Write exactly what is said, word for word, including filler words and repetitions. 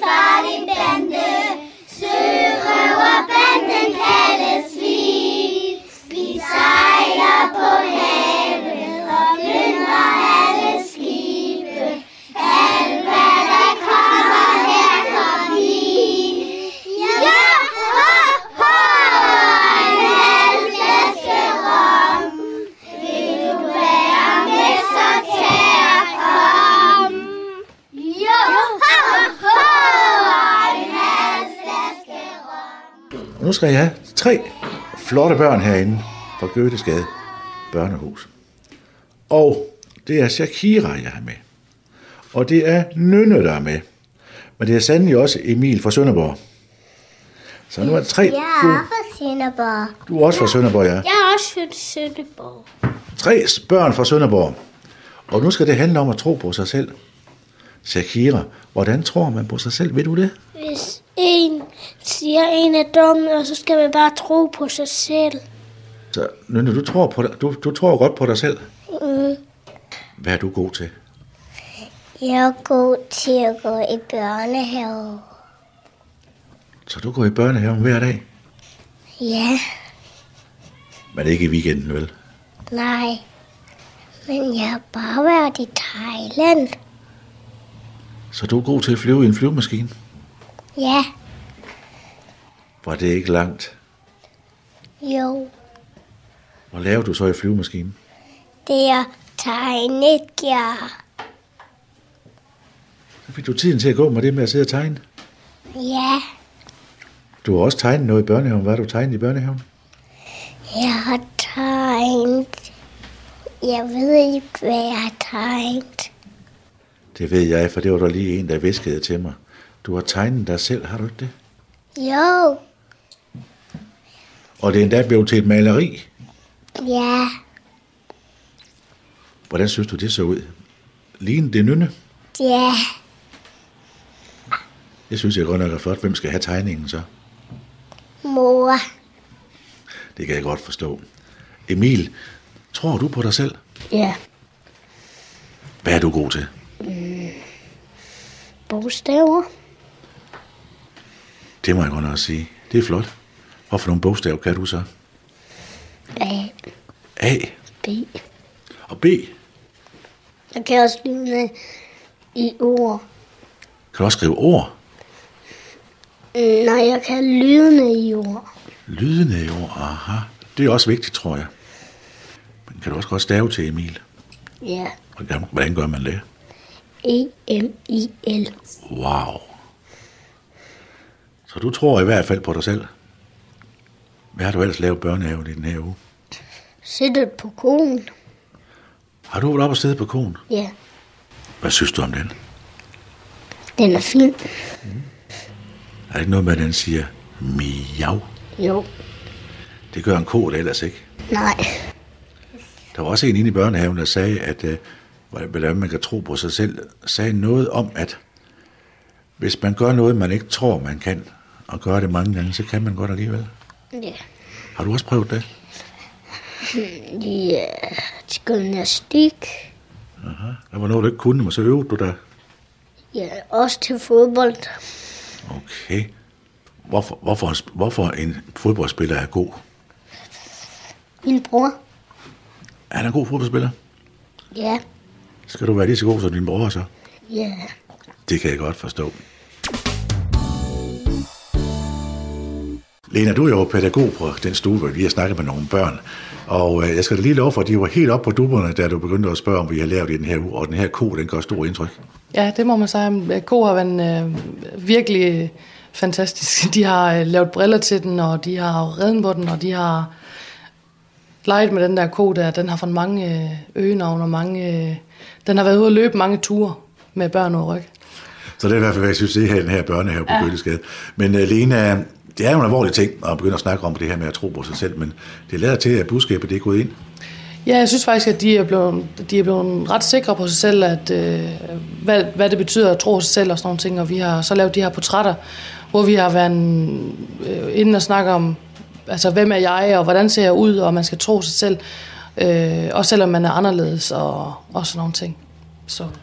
fra din bande. Sørøverbanden kaldes vi. Vi sejler på havet og plyndrer alle skibe. Alt hvad der kommer her forbi. Ja, ho, ho, en halv flaske rom. Vil du være med, så tag og kom. Jo, ho, ho, en halv flaske rom. Nu skal jeg have tre flotte børn herinde fra Goethesgade børnehus. Og det er Shakira, jeg er med. Og det er Nynne, der er med. Men det er sandelig også Emil fra Sønderborg. Så nu er der tre. Jeg er fra Sønderborg. Du er også fra Sønderborg, ja. Jeg er også fra Sønderborg. Tre børn fra Sønderborg. Og nu skal det handle om at tro på sig selv. Shakira, hvordan tror man på sig selv? Ved du det? Hvis en siger, en er dum, og så skal man bare tro på sig selv. Så Nynne, du tror, på dig, du, du tror godt på dig selv. Mm. Hvad er du god til? Jeg er god til at gå i børnehave. Så du går i børnehaven hver dag? Ja. Men ikke i weekenden, vel? Nej. Men jeg har bare været i Thailand. Så du er god til at flyve i en flyvemaskine? Ja. Var det ikke langt? Jo. Hvad laver du så i flyvemaskinen? Det er tegnet, ja. Så fik du tiden til at gå med det med at sidde og tegne? Ja. Du har også tegnet noget i børnehaven. Hvad har du tegnet i børnehaven? Jeg har tegnet. Jeg ved ikke, hvad jeg har tegnet. Det ved jeg, for det var der lige en, der viskede til mig. Du har tegnet dig selv, har du ikke det? Jo. Og det er endda blevet til et maleri. Ja. Hvordan synes du, det så ud? Lignede det Nynne? Ja. Jeg synes, jeg godt nok er flot. Hvem skal have tegningen så? Mor. Det kan jeg godt forstå. Emil, tror du på dig selv? Ja. Hvad er du god til? Mm. Bogstaver. Det må jeg godt nok sige. Det er flot. Hvorfor nogle bogstaver kan du så? A. A. B. Og B. Jeg kan også lyde i ord. Kan du også skrive ord? Nej, jeg kan lydende i ord. Lydende i ord, aha. Det er også vigtigt, tror jeg. Men kan du også godt stave til Emil? Ja. Hvordan, hvordan gør man det? E M I L. Wow. Så du tror i hvert fald på dig selv. Hvad har du ellers lavet børnehaven i den her uge? Sættet på konen. Har du været op og sidde på konen? Ja. Hvad synes du om den? Den er fin. Mm. Er det ikke noget med, at den siger miau? Jo. Det gør en ko da ellers ikke. Nej. Der var også en inde i børnehaven, der sagde, at øh, hvordan man kan tro på sig selv, sagde noget om, at hvis man gør noget, man ikke tror, man kan, og gør det mange gange, så kan man godt alligevel. Ja. Har du også prøvet det? Ja, til gymnastik. Aha. Der var noget, du ikke kunne, men så øvede du der. Ja, også til fodbold. Okay. Hvorfor, hvorfor, hvorfor en fodboldspiller er god? Min bror. Er han en god fodboldspiller? Ja. Skal du være lige så god som din bror så? Ja. Det kan jeg godt forstå. Lena, du er jo pædagog på den stue, hvor vi har snakket med nogle børn. Og øh, jeg skal da lige love for, at de var helt oppe på dupperne, da du begyndte at spørge, om vi har lavet i den her uge. Og den her ko, den gør stor indtryk. Ja, det må man sige. Ko har været øh, virkelig fantastisk. De har øh, lavet briller til den, og de har redden på den, og de har leget med den der ko der. Den har fået mange øh, øgenavn og mange... Øh, den har været ude at løbe mange ture med børn og ryg. Så det er i hvert fald, hvad jeg synes, det her i den her børnehave på ja. Goethesgade. Men uh, Lena, det er jo en alvorlig ting at begynde at snakke om det her med at tro på sig selv, men det lader til, at budskabet det er gået ind. Ja, jeg synes faktisk, at de er blevet, de er blevet ret sikre på sig selv, at, øh, hvad, hvad det betyder at tro sig selv og sådan nogle ting. Og vi har så lavet de her portrætter, hvor vi har været øh, inde og snakke om, altså, hvem er jeg, og hvordan ser jeg ud, og man skal tro sig selv, øh, også selvom man er anderledes og, og sådan nogle ting. Så